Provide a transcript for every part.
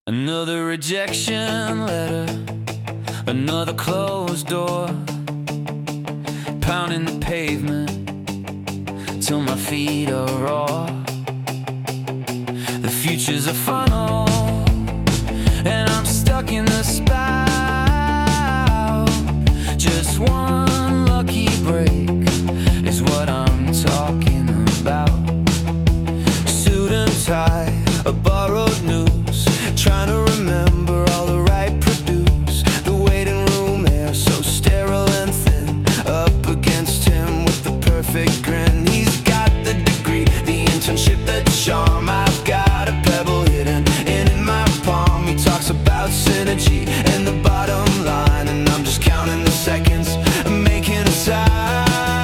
Another rejection letter, another closed door, pounding the pavement till my feet are raw. The future's a funnel, and I'm stuck in the spout. Just one lucky break is what I'm talking about. Suit and tie, a borrowed news, trying to remember all the right produce. The waiting room air so sterile and thin, up against him with the perfect grin. He's got the degree, the internship, the charm. I've got a pebble hidden in my palm. He talks about synergy and the bottom line, and I'm just counting the seconds, making a sign.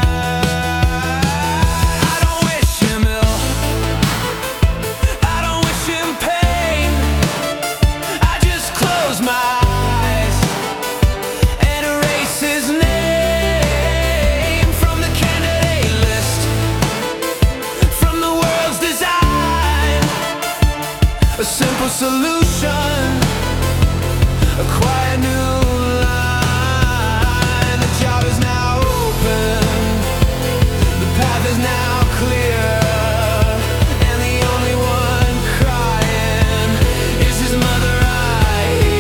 A simple solution, a quiet new line. The job is now open, the path is now clear, and the only one crying is his mother. I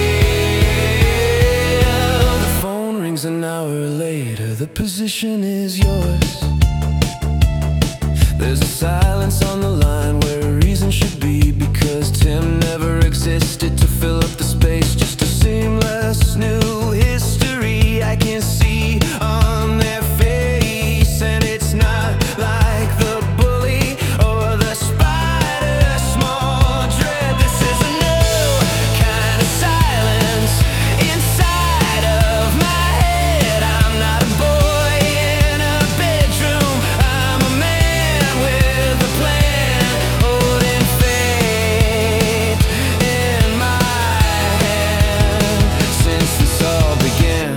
hear the phone rings an hour later, the position is yours. There's a silence on the line where a reason should be, because Tim never existed to fill up the space. Just a seamless new history I can see on their face, and it's not like the bully or the spider, small dread. This is a new kind of silence inside of my head. I'm not a boy in a bedroom, I'm a man with a plan, holding fate in my hand. Since this all began,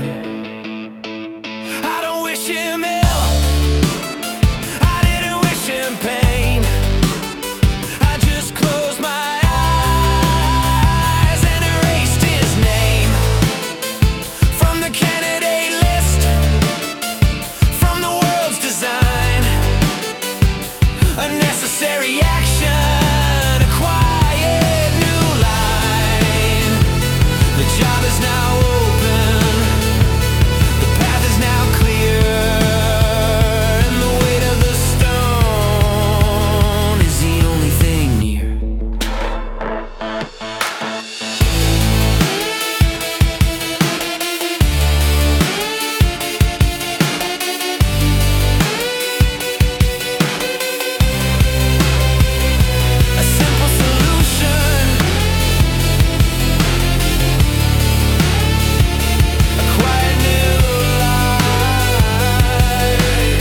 I don't wish him ill, I didn't wish him pain. I just closed my eyes and erased his name from the candidate list, from the world's design. A necessary action, a quiet new line. The job is now open, the path is now clear, and the weight of the stone is the only thing near. A simple solution, a quiet new life.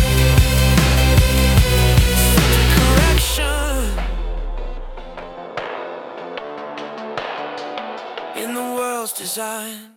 Correction in the world's design.